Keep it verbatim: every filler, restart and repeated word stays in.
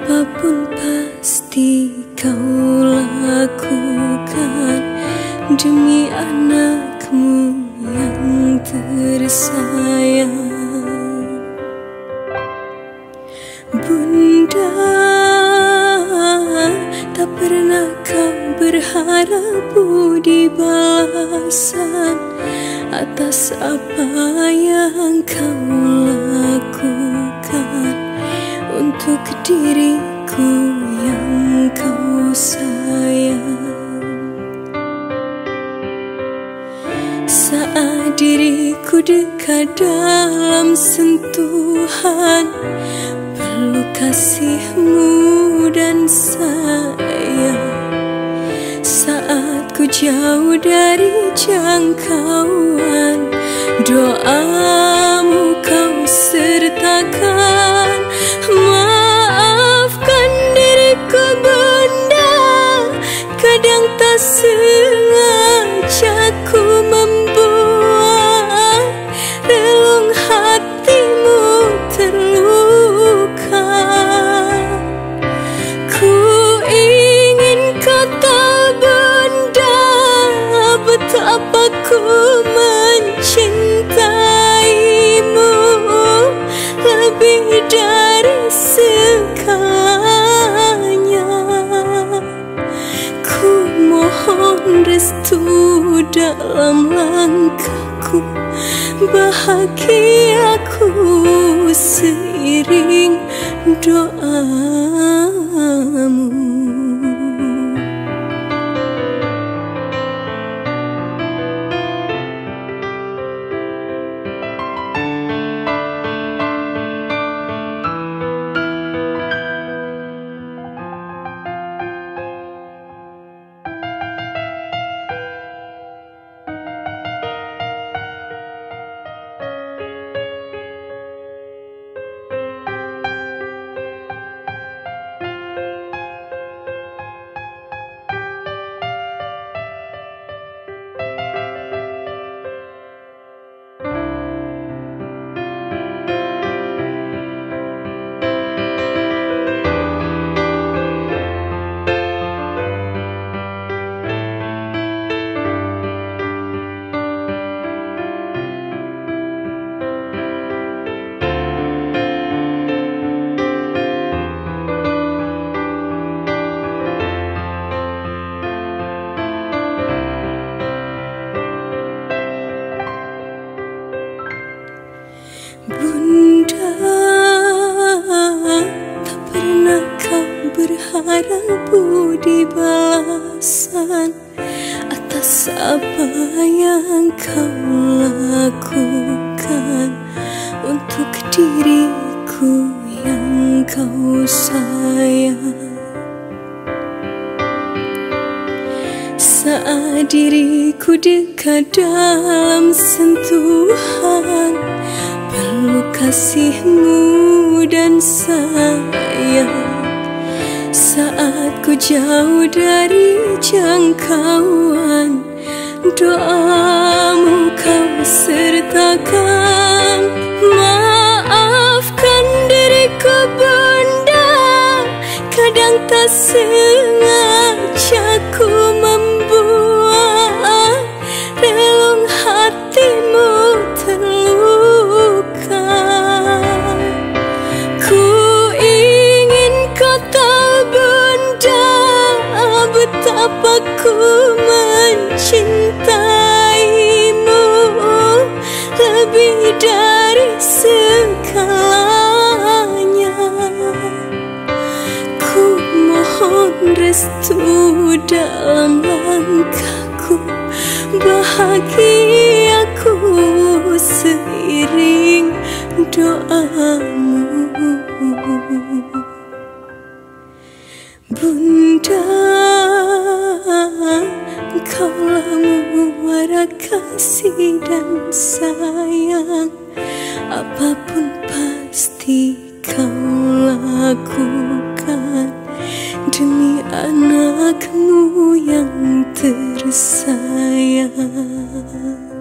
Apapun pasti kau lakukan demi anakmu yang tersayang. Bunda, tak pernah kau berharap budi balasan atas apa yang kau lakukan untuk diriku yang kau sayang. Saat diriku dekat dalam sentuhan, perlu kasihmu dan sayang. Saat ku jauh dari jangkauan, doamu kau sertakan. Maafkan diriku Bunda, kadang tak sengaja ku membuat relung hatimu terluka. Ku ingin kau tahu Bunda, betapa ku mencintaimu lebih dari segalanya. Ku mohon restu dalam langkahku, bahagiaku seiring doamu. Bunda, tak pernah kau berharap budi balasan atas apa yang kau lakukan untuk diriku yang kau sayang. Saat diriku dekat dalam sentuhan, perlu kasihmu dan sayang. Saat ku jauh dari jangkauan, doamu kau sertakan. Maafkan diriku Bunda, kadang tak sengaja ku membuat relung hatimu terluka. Ku ingin kau tahu Bunda, betapa ku mencintaimu lebih dari segalanya. Ku mohon restu dalam langkahku, bahagiaku seiring doamu. Bunda, Engkaulah muara kasih dan sayang. Apapun pasti kau lakukan demi anakmu yang tersayang.